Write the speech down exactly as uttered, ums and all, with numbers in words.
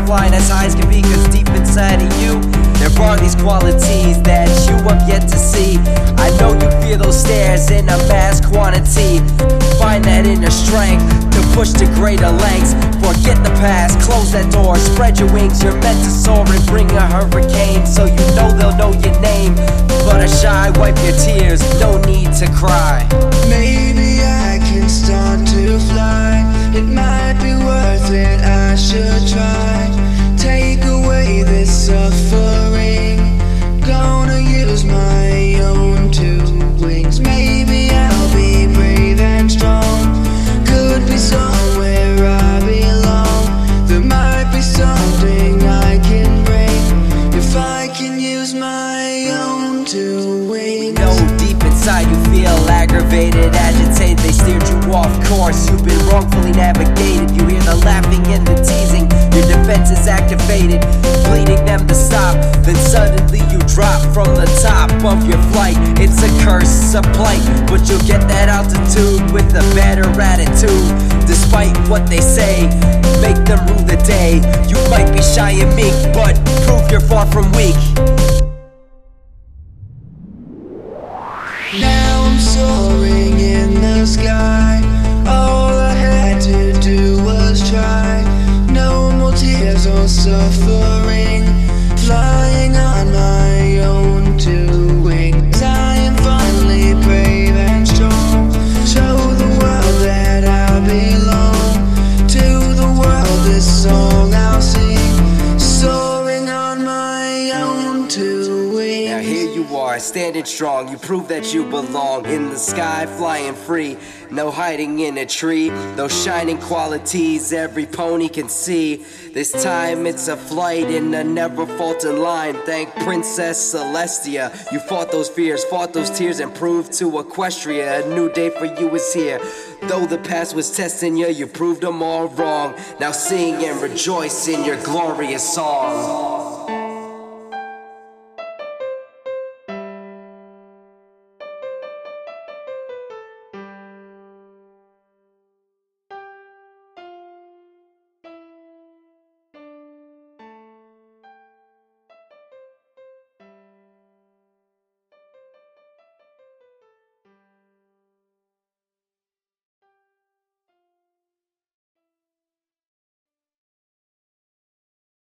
flying as high as can be, cause deep inside of you there are these qualities that you have yet to see. I know you feel those stares in a mass quantity. Find that inner strength to push to greater lengths. Forget the past, close that door, spread your wings. You're meant to soar and bring a hurricane, so you know they'll know your name. But a shy, wipe your tears, no need to cry. Maybe I can start to fly. It might be worth it, I should try. Take away this suffering. Gonna use my own two wings. Maybe I'll be brave and strong. Could be somewhere I belong. There might be something I can bring if I can use my own two wings. No, deep inside you feel aggravated, agitated. They steered you off course, you've been wrongfully navigated. You hear the laughing and the teasing, your defense is activated, pleading them to stop. Then suddenly you drop from the top of your flight. It's a curse, a plight, but you'll get that altitude with a better attitude. Despite what they say, make them rue the day. You might be shy and meek, but prove you're far from weak. Now I'm soaring in the sky. All I had to do was try. No more tears or suffering. Flying on my own two wings. I am finally brave and strong. Show the world that I belong. To the world this song I'll sing. Soaring on my own two wings. Now here you are, standing strong. You prove that you belong in the sky, flying free. No hiding in a tree. Those shining qualities every pony can see. This time it's a flight in a never faulting line. Thank Princess Celestia. You fought those fears, fought those tears, and proved to Equestria a new day for you is here. Though the past was testing you, you proved them all wrong. Now sing and rejoice in your glorious song.